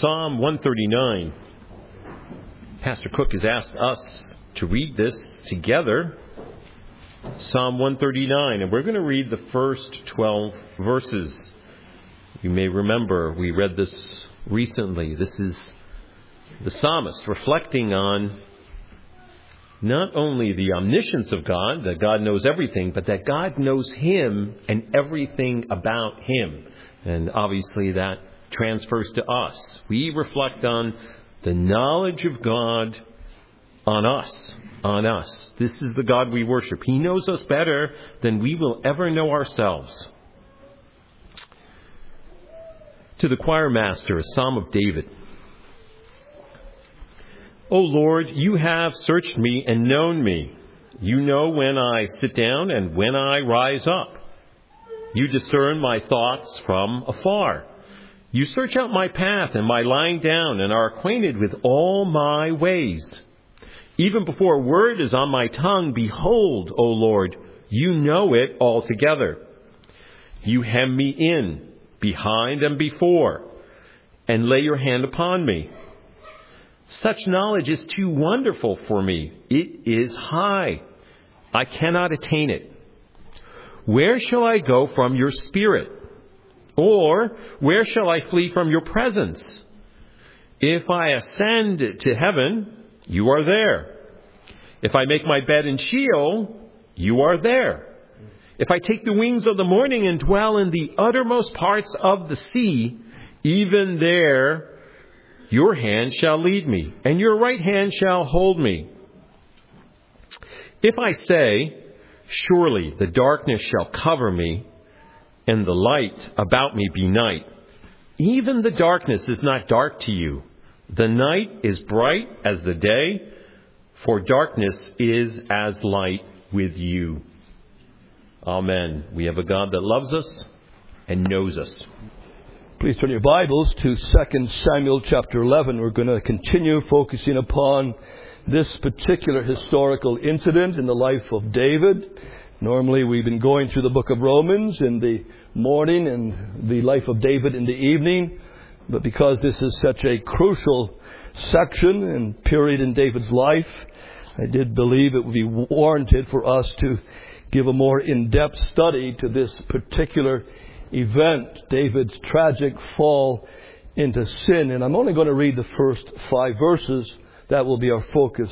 Psalm 139. Pastor Cook has asked us to read this together. Psalm 139, and we're going to read the first 12 verses. You may remember we read this recently. This is the psalmist reflecting on not only the omniscience of God, that God knows everything, but that God knows him and everything about him. And obviously that transfers to us. We reflect on the knowledge of God on us. This is the God we worship. He knows us better than we will ever know ourselves. To the choir master, a psalm of David. O Lord, you have searched me and known me. You know when I sit down and when I rise up. You discern my thoughts from afar. You search out my path and my lying down and are acquainted with all my ways. Even before a word is on my tongue, behold, O Lord, you know it altogether. You hem me in, behind and before, and lay your hand upon me. Such knowledge is too wonderful for me. It is high. I cannot attain it. Where shall I go from your spirit? Or where shall I flee from your presence? If I ascend to heaven, you are there. If I make my bed in Sheol, you are there. If I take the wings of the morning and dwell in the uttermost parts of the sea, even there your hand shall lead me, and your right hand shall hold me. If I say, surely the darkness shall cover me, and the light about me be night, even the darkness is not dark to you. The night is bright as the day, for darkness is as light with you. Amen. We have a God that loves us and knows us. Please turn your Bibles to 2 Samuel chapter 11. We're going to continue focusing upon this particular historical incident in the life of David. Normally we've been going through the book of Romans in the morning and the life of David in the evening. But because this is such a crucial section and period in David's life, I did believe it would be warranted for us to give a more in-depth study to this particular event, David's tragic fall into sin. And I'm only going to read the first 5 verses. That will be our focus.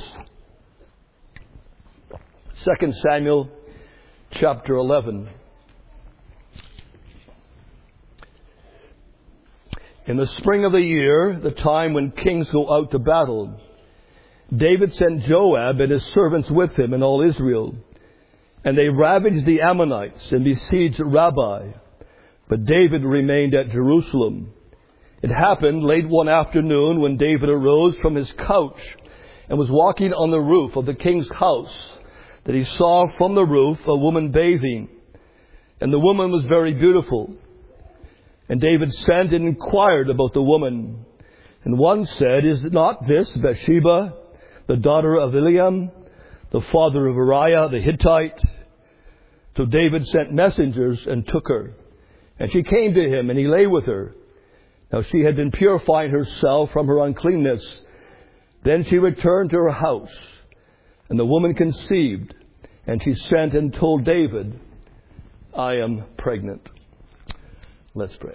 2 Samuel chapter 11. In the spring of the year, the time when kings go out to battle, David sent Joab and his servants with him and all Israel. And they ravaged the Ammonites and besieged Rabbah. But David remained at Jerusalem. It happened late one afternoon when David arose from his couch and was walking on the roof of the king's house, that he saw from the roof a woman bathing. And the woman was very beautiful. And David sent and inquired about the woman. And one said, is not this Bathsheba, the daughter of Eliam, the father of Uriah the Hittite? So David sent messengers and took her. And she came to him, and he lay with her. Now she had been purifying herself from her uncleanness. Then she returned to her house, and the woman conceived, and she sent and told David, I am pregnant. Let's pray.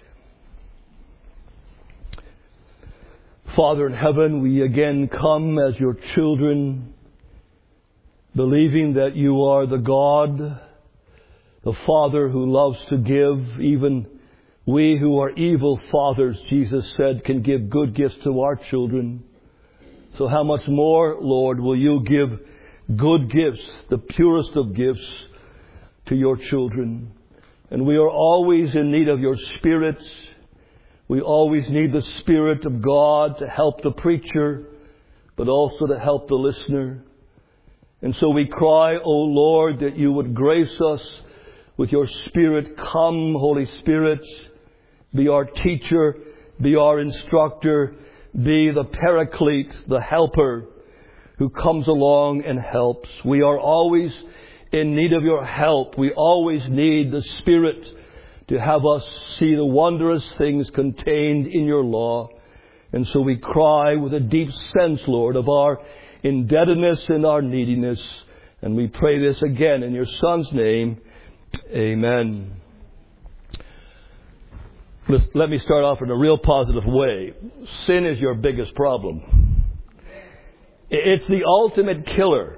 Father in heaven, we again come as your children, believing that you are the God, the Father who loves to give. Even we who are evil fathers, Jesus said, can give good gifts to our children. So how much more, Lord, will you give good gifts, the purest of gifts, to your children? And we are always in need of your Spirit. We always need the Spirit of God to help the preacher, but also to help the listener. And so we cry, O Lord, that you would grace us with your Spirit. Come, Holy Spirit, be our teacher, be our instructor, be the paraclete, the helper who comes along and helps. We are always in need of your help. We always need the Spirit to have us see the wondrous things contained in your law. And so we cry with a deep sense, Lord, of our indebtedness and our neediness. And we pray this again in your Son's name. Amen. Let me start off in a real positive way. Sin is your biggest problem. It's the ultimate killer.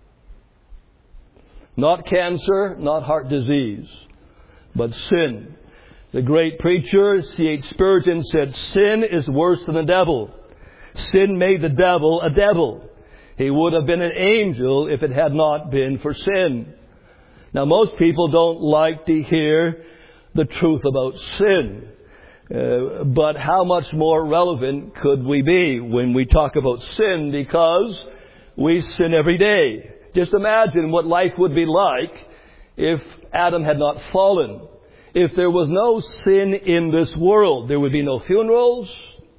Not cancer, not heart disease, but sin. The great preacher, C.H. Spurgeon, said, sin is worse than the devil. Sin made the devil a devil. He would have been an angel if it had not been for sin. Now, most people don't like to hear the truth about sin. But how much more relevant could we be when we talk about sin? Because we sin every day. Just imagine what life would be like if Adam had not fallen. If there was no sin in this world, there would be no funerals,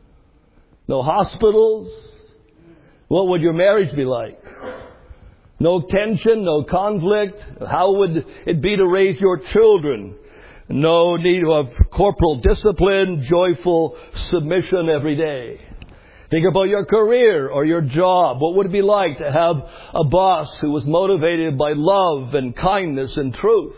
no hospitals. What would your marriage be like? No tension, no conflict. How would it be to raise your children? No need of corporal discipline, joyful submission every day. Think about your career or your job. What would it be like to have a boss who was motivated by love and kindness and truth?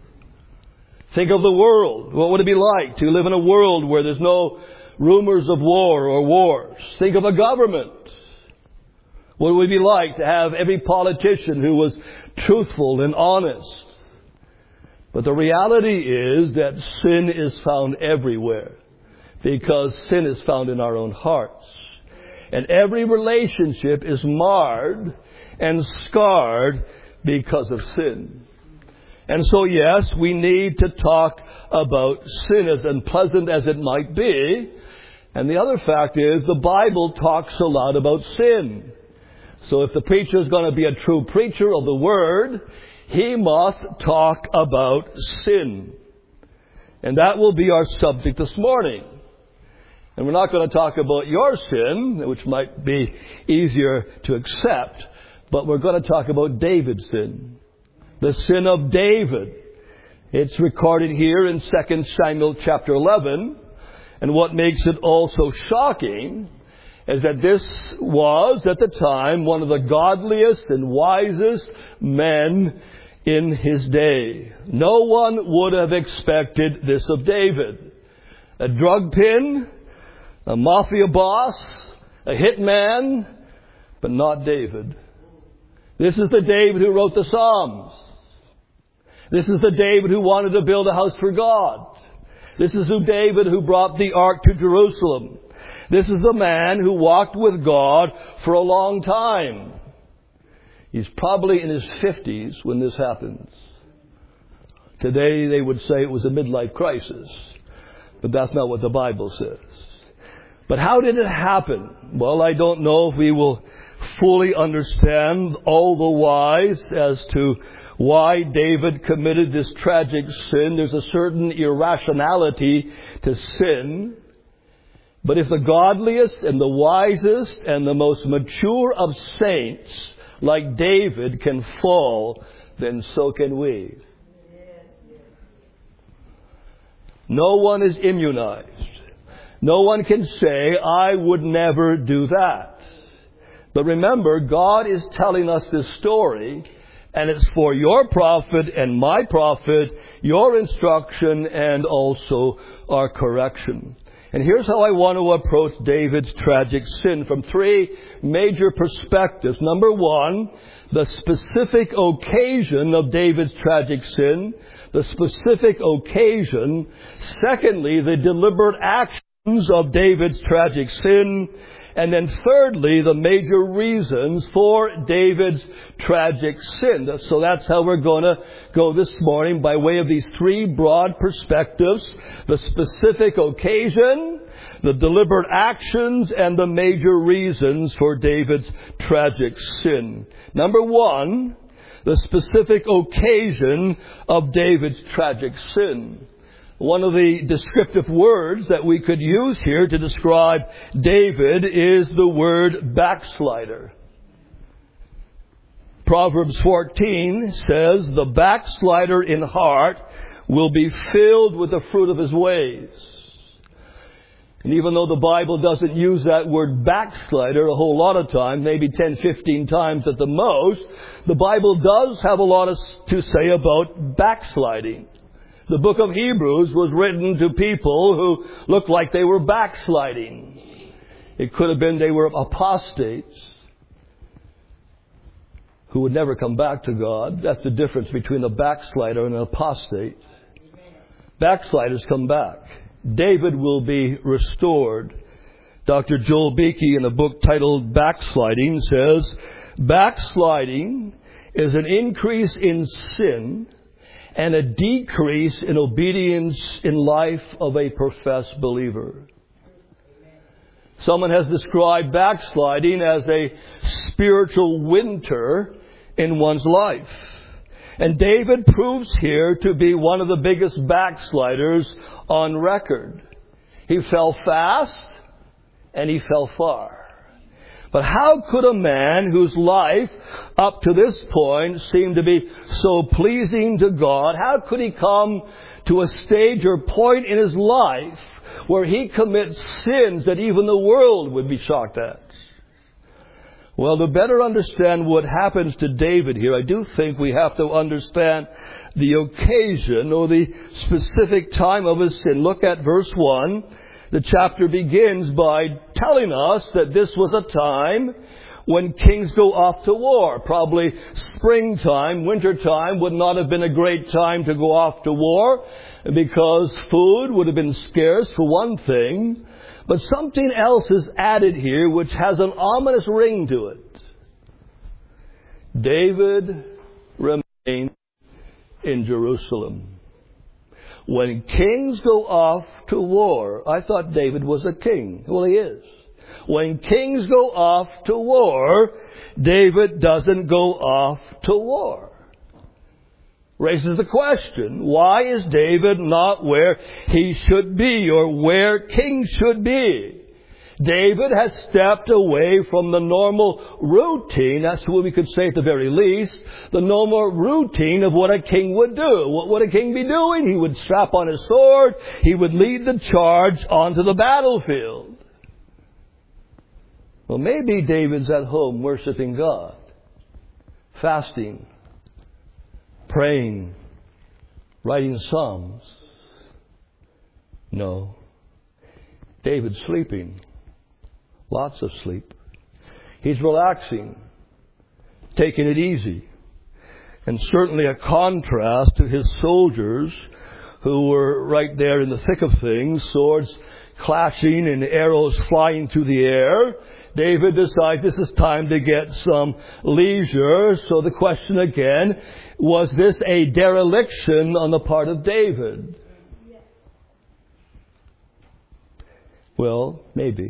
Think of the world. What would it be like to live in a world where there's no rumors of war or wars? Think of a government. What would it be like to have every politician who was truthful and honest? But the reality is that sin is found everywhere, because sin is found in our own hearts. And every relationship is marred and scarred because of sin. And so, yes, we need to talk about sin, as unpleasant as it might be. And the other fact is, the Bible talks a lot about sin. So if the preacher is going to be a true preacher of the Word, he must talk about sin. And that will be our subject this morning. And we're not going to talk about your sin, which might be easier to accept, but we're going to talk about David's sin. The sin of David. It's recorded here in 2 Samuel chapter 11. And what makes it also shocking is that this was, at the time, one of the godliest and wisest men in his day. No one would have expected this of David. A drug pin, a mafia boss, a hitman, but not David. This is the David who wrote the Psalms. This is the David who wanted to build a house for God. This is the David who brought the ark to Jerusalem. This is the man who walked with God for a long time. He's probably in his 50s when this happens. Today they would say it was a midlife crisis. But that's not what the Bible says. But how did it happen? Well, I don't know if we will fully understand all the whys as to why David committed this tragic sin. There's a certain irrationality to sin. But if the godliest and the wisest and the most mature of saints, like David, can fall, then so can we. No one is immunized. No one can say, I would never do that. But remember, God is telling us this story, and it's for your profit and my profit, your instruction, and also our correction. And here's how I want to approach David's tragic sin from three major perspectives. Number one, the specific occasion of David's tragic sin. The specific occasion. Secondly, the deliberate actions of David's tragic sin. And then thirdly, the major reasons for David's tragic sin. So that's how we're going to go this morning, by way of these three broad perspectives. The specific occasion, the deliberate actions, and the major reasons for David's tragic sin. Number one, the specific occasion of David's tragic sin. One of the descriptive words that we could use here to describe David is the word backslider. Proverbs 14 says, the backslider in heart will be filled with the fruit of his ways. And even though the Bible doesn't use that word backslider a whole lot of times, maybe 10, 15 times at the most, the Bible does have a lot to say about backsliding. The book of Hebrews was written to people who looked like they were backsliding. It could have been they were apostates who would never come back to God. That's the difference between a backslider and an apostate. Backsliders come back. David will be restored. Dr. Joel Beakey, in a book titled Backsliding, says, backsliding is an increase in sin and a decrease in obedience in life of a professed believer. Someone has described backsliding as a spiritual winter in one's life. And David proves here to be one of the biggest backsliders on record. He fell fast and he fell far. But how could a man whose life up to this point seemed to be so pleasing to God, how could he come to a stage or point in his life where he commits sins that even the world would be shocked at? Well, to better understand what happens to David here, I do think we have to understand the occasion or the specific time of his sin. Look at verse 1. The chapter begins by telling us that this was a time when kings go off to war. Probably springtime, wintertime would not have been a great time to go off to war because food would have been scarce, for one thing. But something else is added here which has an ominous ring to it. David remained in Jerusalem. When kings go off to war, I thought David was a king. Well, he is. When kings go off to war, David doesn't go off to war. Raises the question, why is David not where he should be or where kings should be? David has stepped away from the normal routine, that's what we could say at the very least, the normal routine of what a king would do. What would a king be doing? He would strap on his sword, he would lead the charge onto the battlefield. Well, maybe David's at home worshiping God, fasting, praying, writing psalms. No. David's sleeping. Lots of sleep. He's relaxing, taking it easy. And certainly a contrast to his soldiers who were right there in the thick of things, swords clashing and arrows flying through the air. David decides this is time to get some leisure. So the question again, was this a dereliction on the part of David? Well, maybe.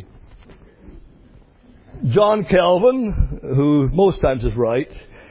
John Calvin, who most times is right,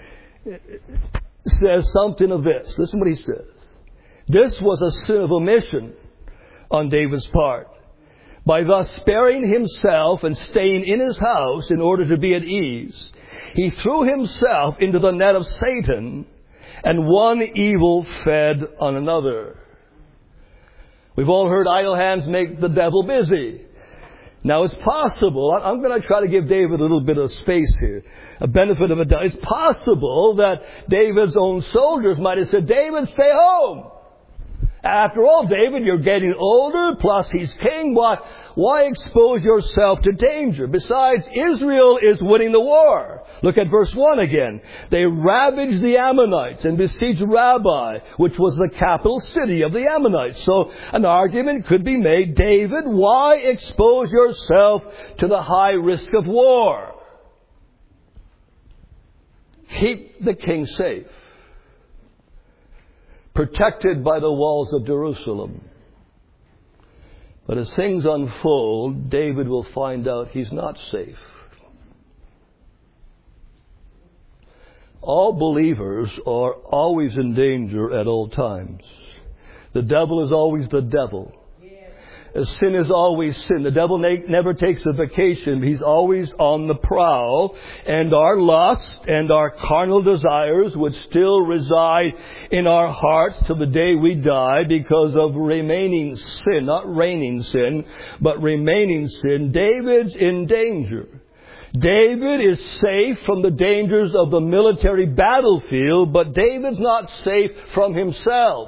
says something of this. Listen what he says. This was a sin of omission on David's part. By thus sparing himself and staying in his house in order to be at ease, he threw himself into the net of Satan, and one evil fed on another. We've all heard idle hands make the devil busy. Now it's possible, I'm going to try to give David a little bit of space here, a benefit of a doubt. It's possible that David's own soldiers might have said, David, stay home. After all, David, you're getting older, plus he's king. Why expose yourself to danger? Besides, Israel is winning the war. Look at verse 1 again. They ravaged the Ammonites and besieged Rabbah, which was the capital city of the Ammonites. So an argument could be made, David, why expose yourself to the high risk of war? Keep the king safe, protected by the walls of Jerusalem. But as things unfold, David will find out he's not safe. All believers are always in danger at all times. The devil is always the devil. sin is always sin. The devil never takes a vacation. He's always on the prowl. And our lust and our carnal desires would still reside in our hearts till the day we die because of remaining sin. Not reigning sin, but remaining sin. David's in danger. David is safe from the dangers of the military battlefield, but David's not safe from himself.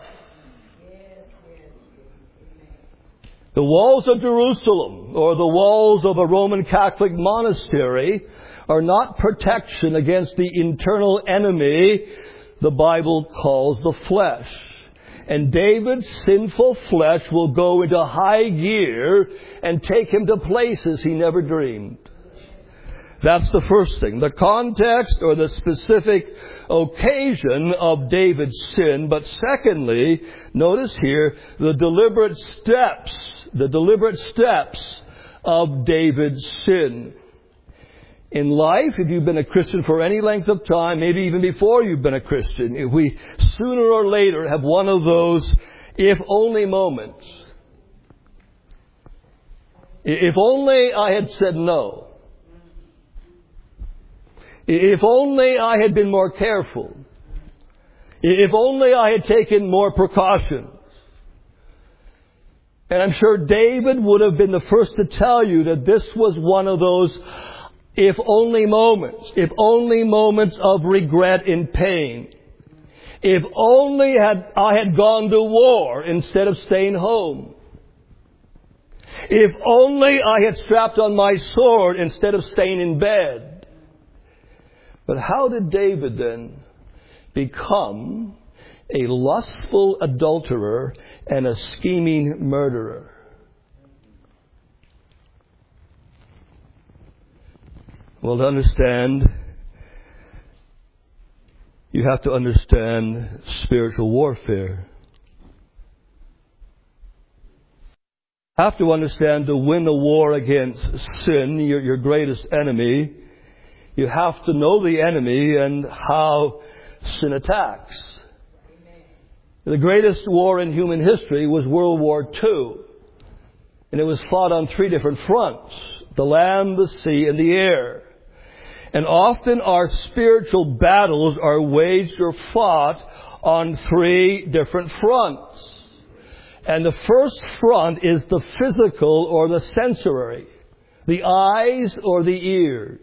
The walls of Jerusalem or the walls of a Roman Catholic monastery are not protection against the internal enemy the Bible calls the flesh. And David's sinful flesh will go into high gear and take him to places he never dreamed. That's the first thing. The context or the specific occasion of David's sin. But secondly, notice here the deliberate steps of David's sin. In life, if you've been a Christian for any length of time, maybe even before you've been a Christian, if we sooner or later have one of those if only moments. If only I had said no. If only I had been more careful. If only I had taken more precautions. And I'm sure David would have been the first to tell you that this was one of those if only moments of regret and pain. If only I had gone to war instead of staying home. If only I had strapped on my sword instead of staying in bed. But how did David then become a lustful adulterer and a scheming murderer? Well, to understand, you have to understand spiritual warfare. You have to understand to win the war against sin, your greatest enemy. You have to know the enemy and how sin attacks. Amen. The greatest war in human history was World War II. And it was fought on 3 different fronts. The land, the sea, and the air. And often our spiritual battles are waged or fought on 3 different fronts. And the first front is the physical or the sensory. The eyes or the ears.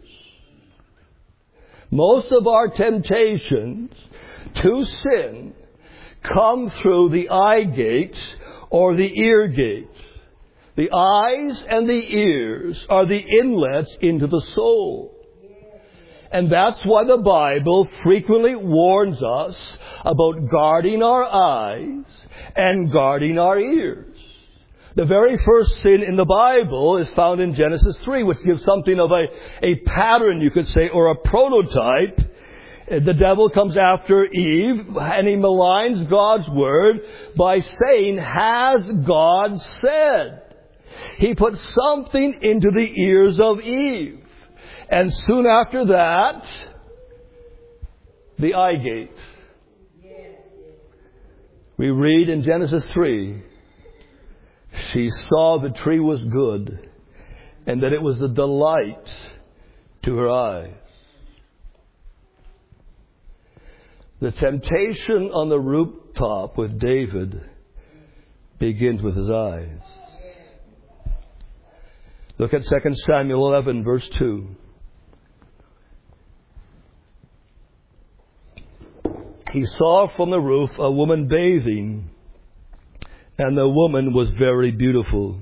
Most of our temptations to sin come through the eye gate or the ear gate. The eyes and the ears are the inlets into the soul. And that's why the Bible frequently warns us about guarding our eyes and guarding our ears. The very first sin in the Bible is found in Genesis 3, which gives something of a pattern, you could say, or a prototype. The devil comes after Eve, and he maligns God's word by saying, "Has God said?" He put something into the ears of Eve. And soon after that, the eye gate. We read in Genesis 3, she saw the tree was good, and that it was a delight to her eyes. The temptation on the rooftop with David begins with his eyes. Look at 2 Samuel 11, verse 2. He saw from the roof a woman bathing, and the woman was very beautiful.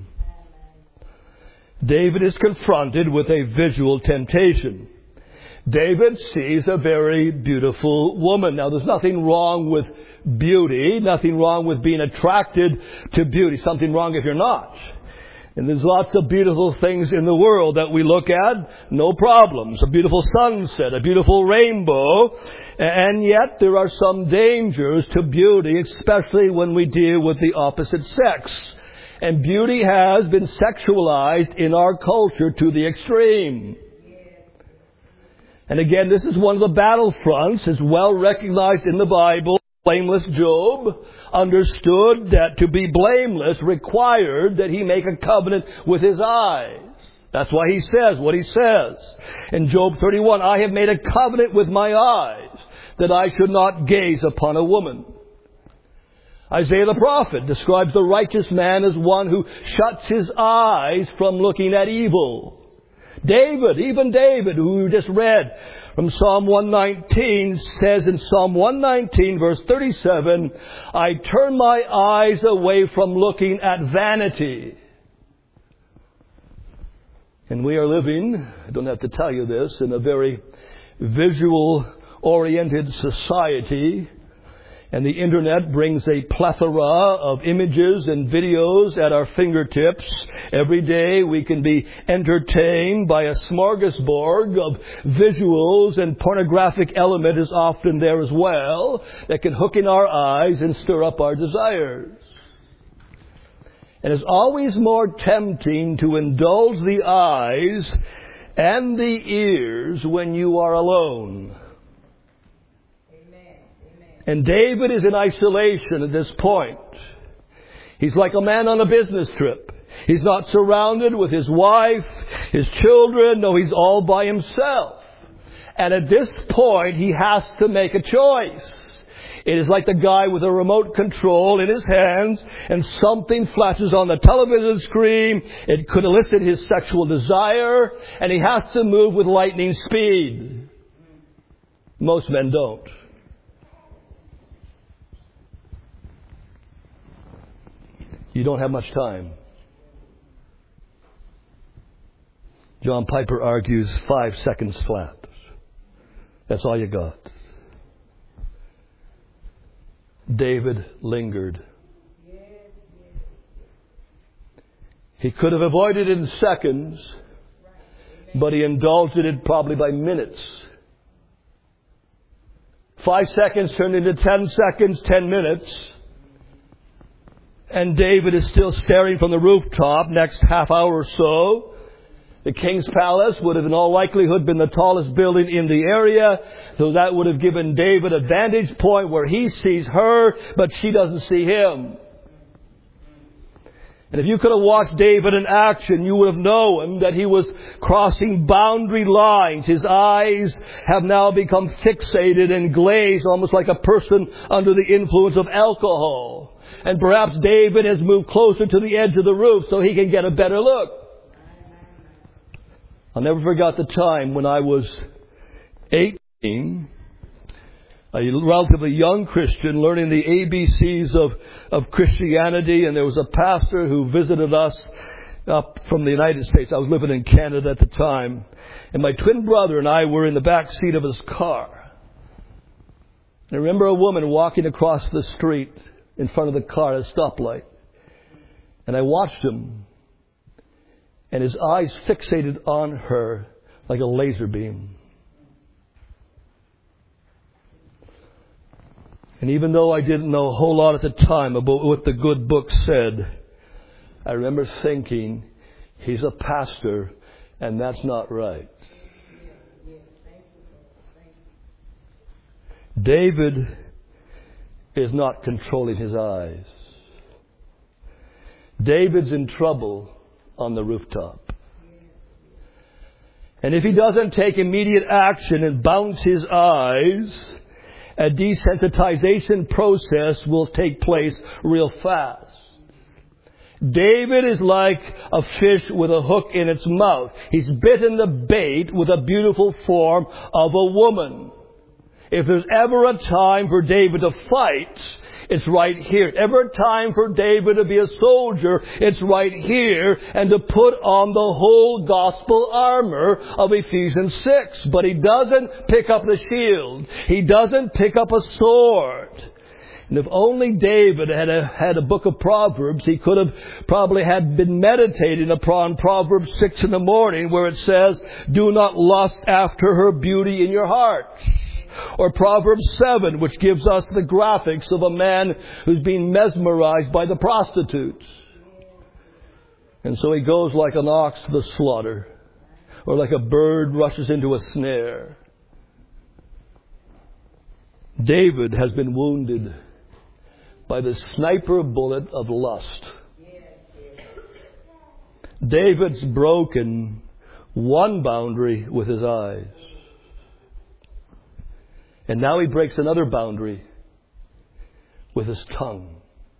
David is confronted with a visual temptation. David sees a very beautiful woman. Now, there's nothing wrong with beauty, nothing wrong with being attracted to beauty. Something wrong if you're not. And there's lots of beautiful things in the world that we look at, no problems. A beautiful sunset, a beautiful rainbow. And yet there are some dangers to beauty, especially when we deal with the opposite sex. And beauty has been sexualized in our culture to the extreme. And again, this is one of the battlefronts, as well recognized in the Bible. Blameless Job understood that to be blameless required that he make a covenant with his eyes. That's why he says what he says. In Job 31, I have made a covenant with my eyes that I should not gaze upon a woman. Isaiah the prophet describes the righteous man as one who shuts his eyes from looking at evil. David, even David, who we just read from Psalm 119, says in Psalm 119, verse 37, I turn my eyes away from looking at vanity. And we are living, I don't have to tell you this, in a very visual-oriented society. And the Internet brings a plethora of images and videos at our fingertips. Every day we can be entertained by a smorgasbord of visuals, and pornographic element is often there as well that can hook in our eyes and stir up our desires. And it's always more tempting to indulge the eyes and the ears when you are alone. And David is in isolation at this point. He's like a man on a business trip. He's not surrounded with his wife, his children. No, he's all by himself. And at this point, he has to make a choice. It is like the guy with a remote control in his hands, and something flashes on the television screen. It could elicit his sexual desire, and he has to move with lightning speed. Most men don't. You don't have much time. John Piper argues 5 seconds flat. That's all you got. David lingered. He could have avoided it in seconds, but he indulged in it probably by minutes. 5 seconds turned into 10 seconds, 10 minutes. And David is still staring from the rooftop next half hour or so. The king's palace would have in all likelihood been the tallest building in the area, so that would have given David a vantage point where he sees her, but she doesn't see him. And if you could have watched David in action, you would have known that he was crossing boundary lines. His eyes have now become fixated and glazed, almost like a person under the influence of alcohol. And perhaps David has moved closer to the edge of the roof so he can get a better look. I'll never forget the time when I was 18, a relatively young Christian, learning the ABCs of Christianity, and there was a pastor who visited us up from the United States. I was living in Canada at the time, and my twin brother and I were in the back seat of his car. And I remember a woman walking across the street in front of the car at a stoplight. And I watched him, and his eyes fixated on her like a laser beam. And even though I didn't know a whole lot at the time about what the good book said, I remember thinking, he's a pastor, and that's not right. David is not controlling his eyes. David's in trouble on the rooftop. And if he doesn't take immediate action and bounce his eyes, a desensitization process will take place real fast. David is like a fish with a hook in its mouth. He's bitten the bait with a beautiful form of a woman. If there's ever a time for David to fight, it's right here. Ever a time for David to be a soldier, it's right here, and to put on the whole gospel armor of Ephesians 6. But he doesn't pick up the shield. He doesn't pick up a sword. And if only David had a book of Proverbs, he could have probably had been meditating upon Proverbs 6 in the morning, where it says, do not lust after her beauty in your heart. Or Proverbs 7, which gives us the graphics of a man who's being mesmerized by the prostitutes. And so he goes like an ox to the slaughter, or like a bird rushes into a snare. David has been wounded by the sniper bullet of lust. David's broken one boundary with his eyes. And now he breaks another boundary with his tongue.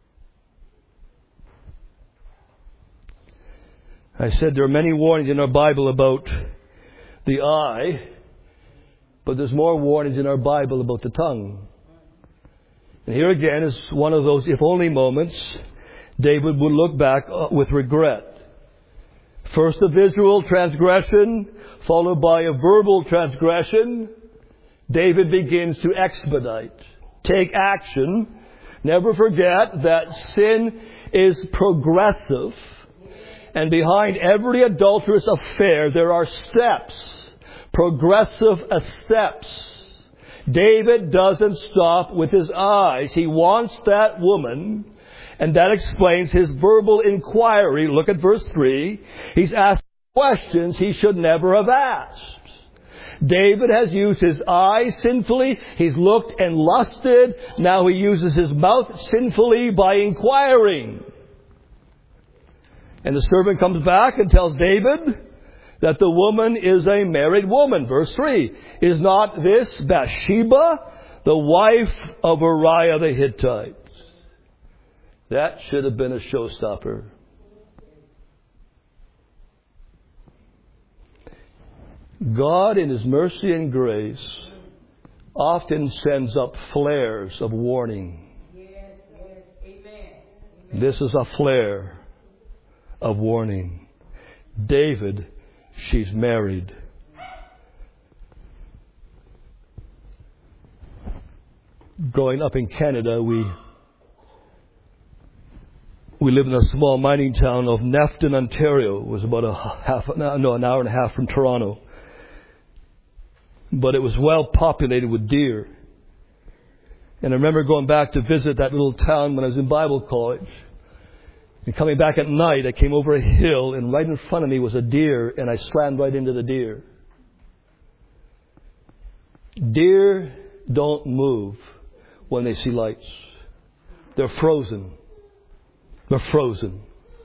I said there are many warnings in our Bible about the eye, but there's more warnings in our Bible about the tongue. And here again is one of those if only moments David would look back with regret. First a visual transgression, followed by a verbal transgression. David begins to expedite, take action. Never forget that sin is progressive. And behind every adulterous affair, there are steps. Progressive steps. David doesn't stop with his eyes. He wants that woman. And that explains his verbal inquiry. Look at verse 3. He's asked questions he should never have asked. David has used his eyes sinfully. He's looked and lusted. Now he uses his mouth sinfully by inquiring. And the servant comes back and tells David that the woman is a married woman. Verse 3. Is not this Bathsheba, the wife of Uriah the Hittite? That should have been a showstopper. God, in His mercy and grace, often sends up flares of warning. This is a flare of warning. David, she's married. Growing up in Canada, we live in a small mining town of Nefton, Ontario. It was about an hour and a half from Toronto. But it was well populated with deer. And I remember going back to visit that little town when I was in Bible college. And coming back at night, I came over a hill, and right in front of me was a deer, and I slammed right into the deer. Deer don't move when they see lights. They're frozen. They're frozen.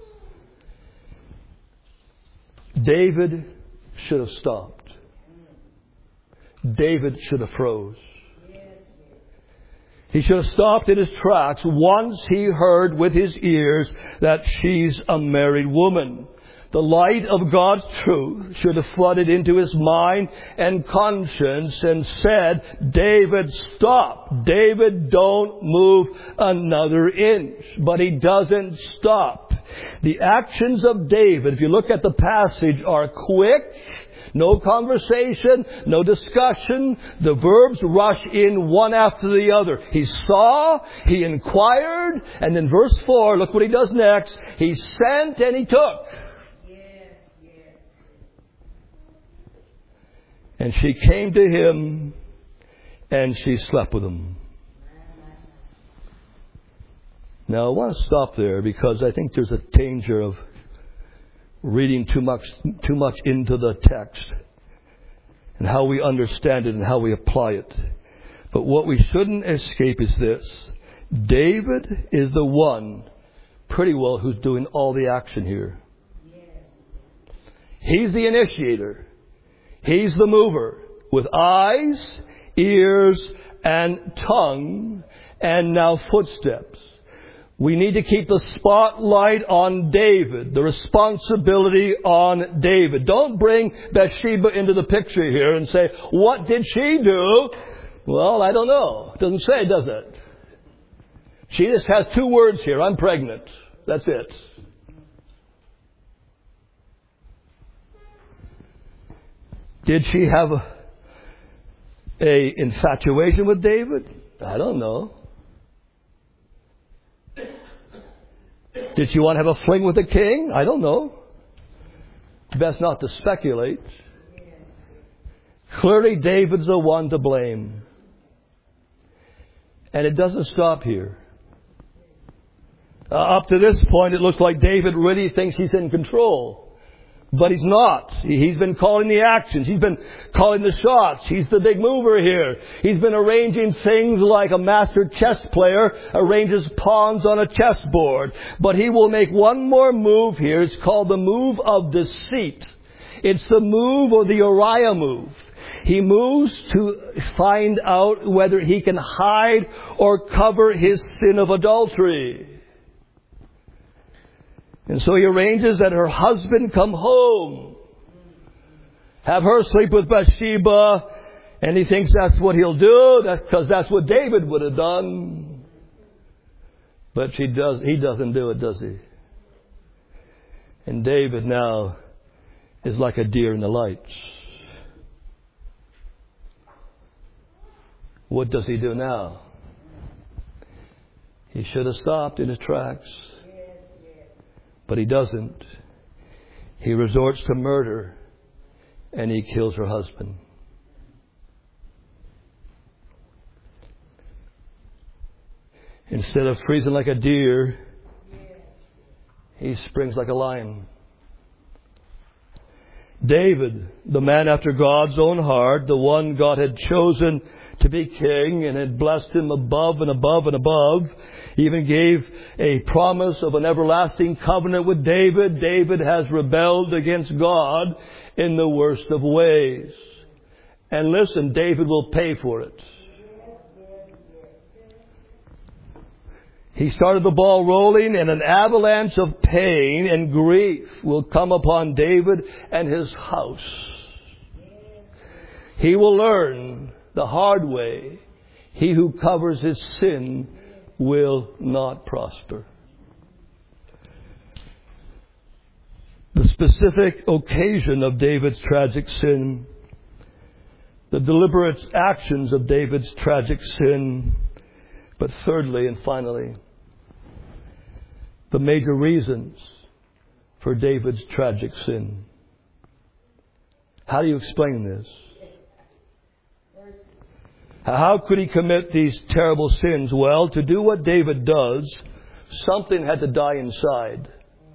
David should have stopped. David should have froze. He should have stopped in his tracks once he heard with his ears that she's a married woman. The light of God's truth should have flooded into his mind and conscience and said, David, stop. David, don't move another inch. But he doesn't stop. The actions of David, if you look at the passage, are quick. No conversation, no discussion. The verbs rush in one after the other. He saw, he inquired, and in verse 4, look what he does next. He sent and he took. And she came to him and she slept with him. Now I want to stop there because I think there's a danger of reading too much into the text and how we understand it and how we apply it. But what we shouldn't escape is this. David is the one pretty well who's doing all the action here. He's the initiator. He's the mover with eyes, ears, and tongue, and now footsteps. We need to keep the spotlight on David, the responsibility on David. Don't bring Bathsheba into the picture here and say, what did she do? Well, I don't know. It doesn't say, does it? She just has two words here. I'm pregnant. That's it. Did she have a infatuation with David? I don't know. Did she want to have a fling with the king? I don't know. Best not to speculate. Clearly, David's the one to blame. And it doesn't stop here. Up to this point, it looks like David really thinks he's in control. But he's not. He's been calling the actions. He's been calling the shots. He's the big mover here. He's been arranging things like a master chess player arranges pawns on a chessboard. But he will make one more move here. It's called the move of deceit. It's the move, or the Uriah move. He moves to find out whether he can hide or cover his sin of adultery. And so he arranges that her husband come home, have her sleep with Bathsheba, and he thinks that's what he'll do. That's because that's what David would have done. But he doesn't do it, does he? And David now is like a deer in the lights. What does he do now? He should have stopped in his tracks. But he doesn't. He resorts to murder, and he kills her husband. Instead of freezing like a deer, he springs like a lion. David, the man after God's own heart, the one God had chosen to be king and had blessed him above and above and above, even gave a promise of an everlasting covenant with David. David has rebelled against God in the worst of ways. And listen, David will pay for it. He started the ball rolling, and an avalanche of pain and grief will come upon David and his house. He will learn the hard way. He who covers his sin will not prosper. The specific occasion of David's tragic sin, the deliberate actions of David's tragic sin, but thirdly and finally, the major reasons for David's tragic sin. How do you explain this? How could he commit these terrible sins? Well, to do what David does, something had to die inside.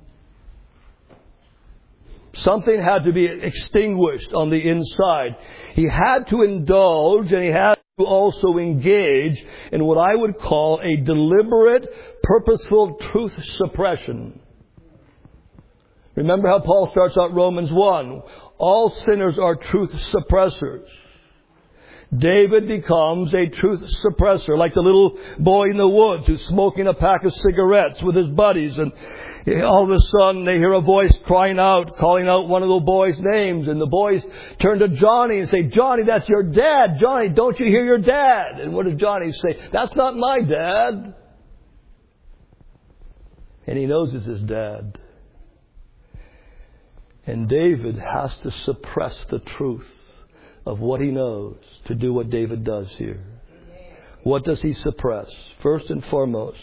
Something had to be extinguished on the inside. He had to indulge, and he had to also engage in what I would call a deliberate, purposeful truth suppression. Remember how Paul starts out Romans 1. All sinners are truth suppressors. David becomes a truth suppressor, like the little boy in the woods who's smoking a pack of cigarettes with his buddies, and all of a sudden they hear a voice crying out, calling out one of the boys' names, and the boys turn to Johnny and say, "Johnny, that's your dad. Johnny, don't you hear your dad?" And what does Johnny say? "That's not my dad." And he knows it's his dad. And David has to suppress the truth of what he knows to do what David does here. What does he suppress? First and foremost,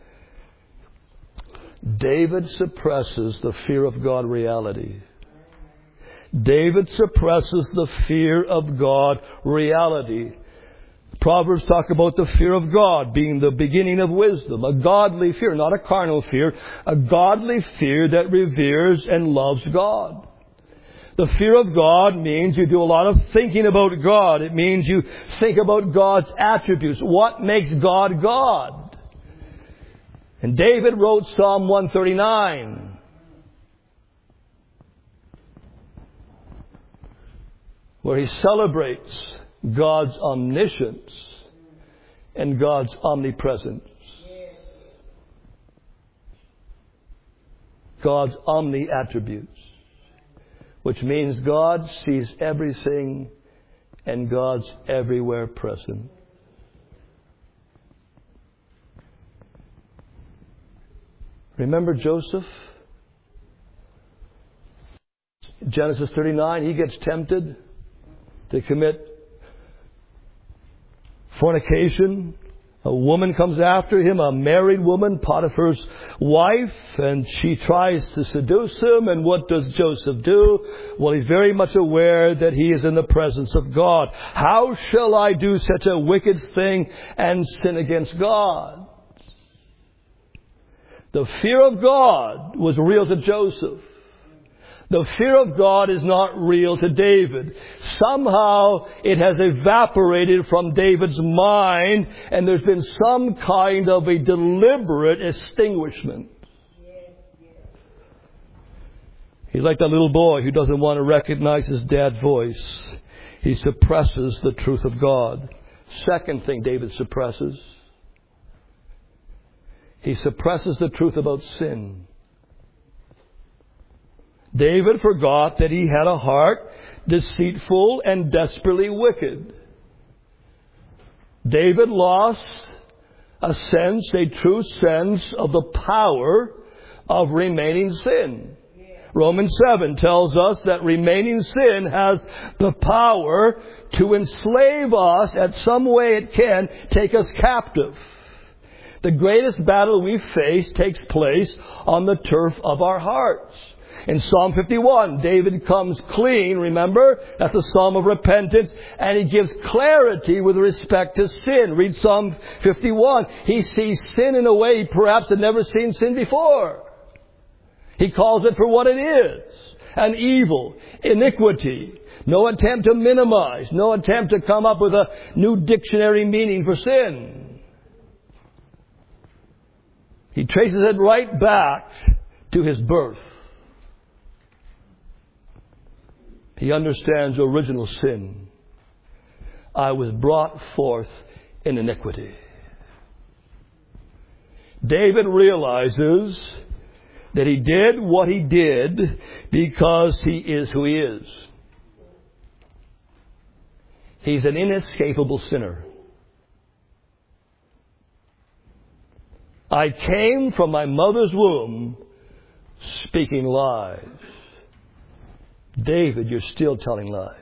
David suppresses the fear of God reality. David suppresses the fear of God reality. Proverbs talk about the fear of God being the beginning of wisdom. A godly fear, not a carnal fear. A godly fear that reveres and loves God. The fear of God means you do a lot of thinking about God. It means you think about God's attributes. What makes God God? And David wrote Psalm 139. Where he celebrates God's omniscience and God's omnipresence. God's omni-attributes. Which means God sees everything and God's everywhere present. Remember Joseph? Genesis 39, he gets tempted to commit fornication. A woman comes after him, a married woman, Potiphar's wife, and she tries to seduce him. And what does Joseph do? Well, he's very much aware that he is in the presence of God. How shall I do such a wicked thing and sin against God? The fear of God was real to Joseph. The fear of God is not real to David. Somehow it has evaporated from David's mind, and there's been some kind of a deliberate extinguishment. He's like that little boy who doesn't want to recognize his dad's voice. He suppresses the truth of God. Second thing David suppresses. He suppresses the truth about sin. David forgot that he had a heart deceitful and desperately wicked. David lost a true sense of the power of remaining sin. Romans 7 tells us that remaining sin has the power to enslave us. At some way it can take us captive. The greatest battle we face takes place on the turf of our hearts. In Psalm 51, David comes clean, remember? That's a psalm of repentance. And he gives clarity with respect to sin. Read Psalm 51. He sees sin in a way he perhaps had never seen sin before. He calls it for what it is. An evil, iniquity. No attempt to minimize. No attempt to come up with a new dictionary meaning for sin. He traces it right back to his birth. He understands original sin. I was brought forth in iniquity. David realizes that he did what he did because he is who he is. He's an inescapable sinner. I came from my mother's womb speaking lies. David, you're still telling lies.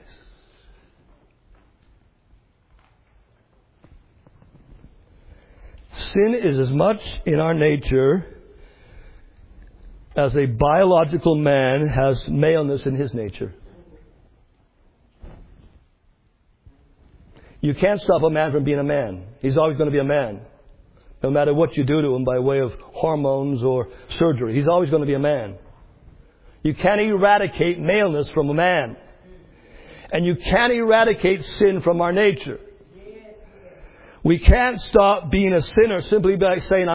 Sin is as much in our nature as a biological man has maleness in his nature. You can't stop a man from being a man. He's always going to be a man. No matter what you do to him by way of hormones or surgery, he's always going to be a man. You can't eradicate maleness from a man. And you can't eradicate sin from our nature. We can't stop being a sinner simply by saying,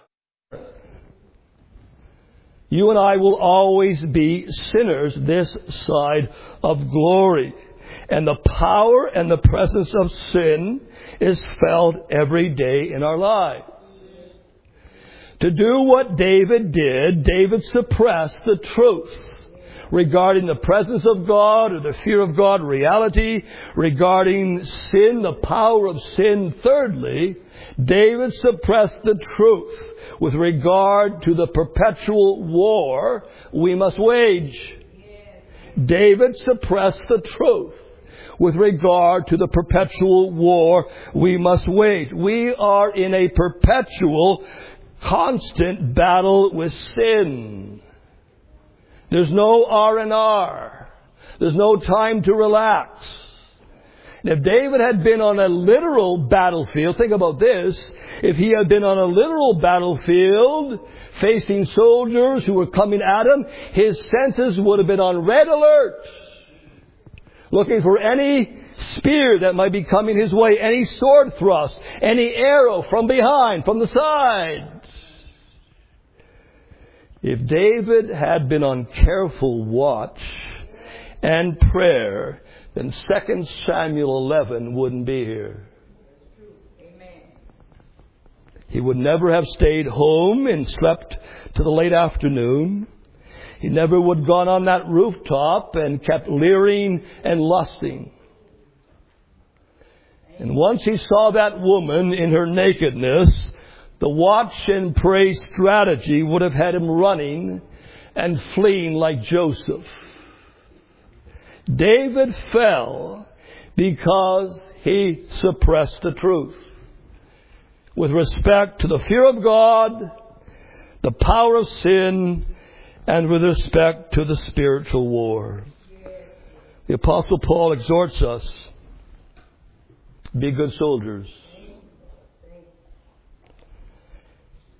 you and I will always be sinners this side of glory. And the power and the presence of sin is felt every day in our lives. To do what David did, David suppressed the truth regarding the presence of God or the fear of God reality, regarding sin, the power of sin. Thirdly, David suppressed the truth with regard to the perpetual war we must wage. David suppressed the truth with regard to the perpetual war we must wage. We are in a perpetual, constant battle with sin. There's no R&R. There's no time to relax. And if David had been on a literal battlefield, think about this, if he had been on a literal battlefield facing soldiers who were coming at him, his senses would have been on red alert, looking for any spear that might be coming his way, any sword thrust, any arrow from behind, from the side. If David had been on careful watch and prayer, then 2 Samuel 11 wouldn't be here. He would never have stayed home and slept to the late afternoon. He never would have gone on that rooftop and kept leering and lusting. And once he saw that woman in her nakedness, the watch and pray strategy would have had him running and fleeing like Joseph. David fell because he suppressed the truth with respect to the fear of God, the power of sin, and with respect to the spiritual war. The Apostle Paul exhorts us, be good soldiers.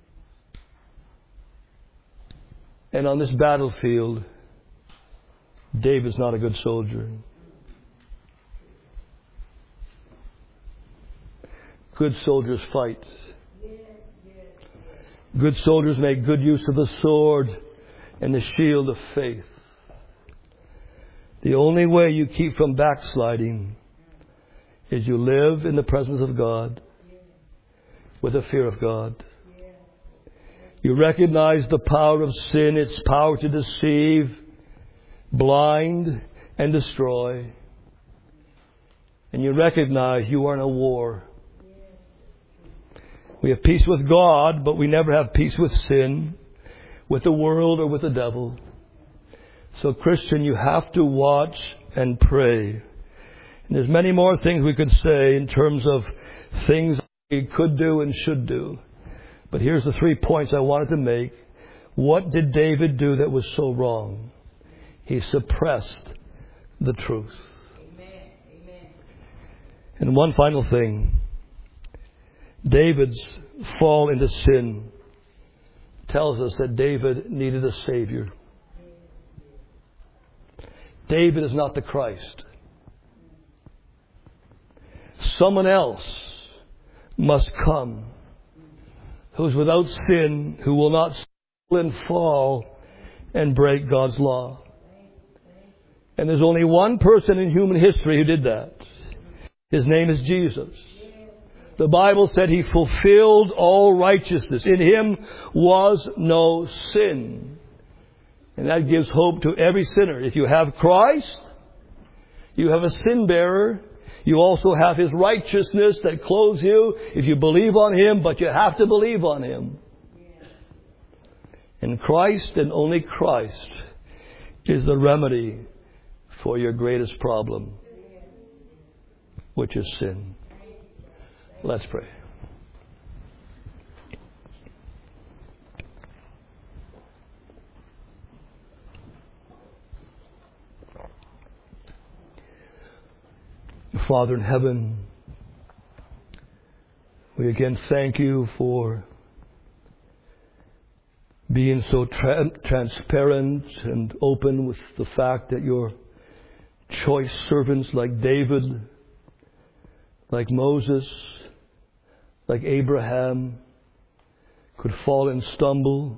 And on this battlefield, David's not a good soldier. Good soldiers fight. Good soldiers make good use of the sword and the shield of faith. The only way you keep from backsliding is you live in the presence of God with a fear of God. You recognize the power of sin, its power to deceive, blind, and destroy. And you recognize you are in a war. We have peace with God, but we never have peace with sin, with the world, or with the devil. So, Christian, you have to watch and pray. And there's many more things we could say in terms of things we could do and should do. But here's the 3 points I wanted to make. What did David do that was so wrong? He suppressed the truth. Amen. And one final thing. David's fall into sin tells us that David needed a Savior. David is not the Christ. Someone else must come who's without sin, who will not stumble and fall and break God's law. And there's only one person in human history who did that. His name is Jesus. The Bible said He fulfilled all righteousness. In Him was no sin. And that gives hope to every sinner. If you have Christ, you have a sin bearer. You also have His righteousness that clothes you if you believe on Him, but you have to believe on Him. And Christ and only Christ is the remedy for your greatest problem, which is sin. Let's pray. Father in heaven, we again thank You for being so transparent and open with the fact that Your choice servants like David, like Moses, like Abraham, could fall and stumble.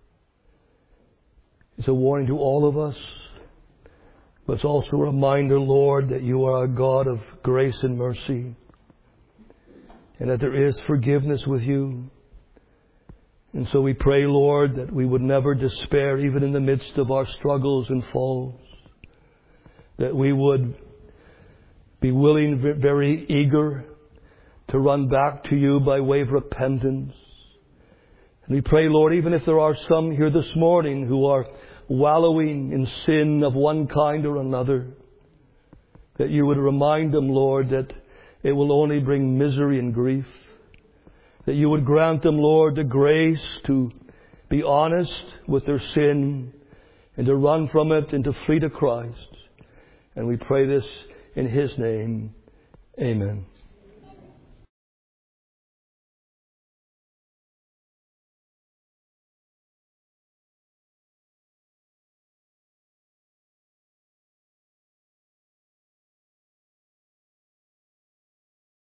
It's a warning to all of us. But it's also a reminder, Lord, that You are a God of grace and mercy, and that there is forgiveness with You. And so we pray, Lord, that we would never despair even in the midst of our struggles and falls. That we would be willing, very eager, to run back to You by way of repentance. And we pray, Lord, even if there are some here this morning who are wallowing in sin of one kind or another, that You would remind them, Lord, that it will only bring misery and grief. That You would grant them, Lord, the grace to be honest with their sin and to run from it and to flee to Christ. And we pray this in His name. Amen.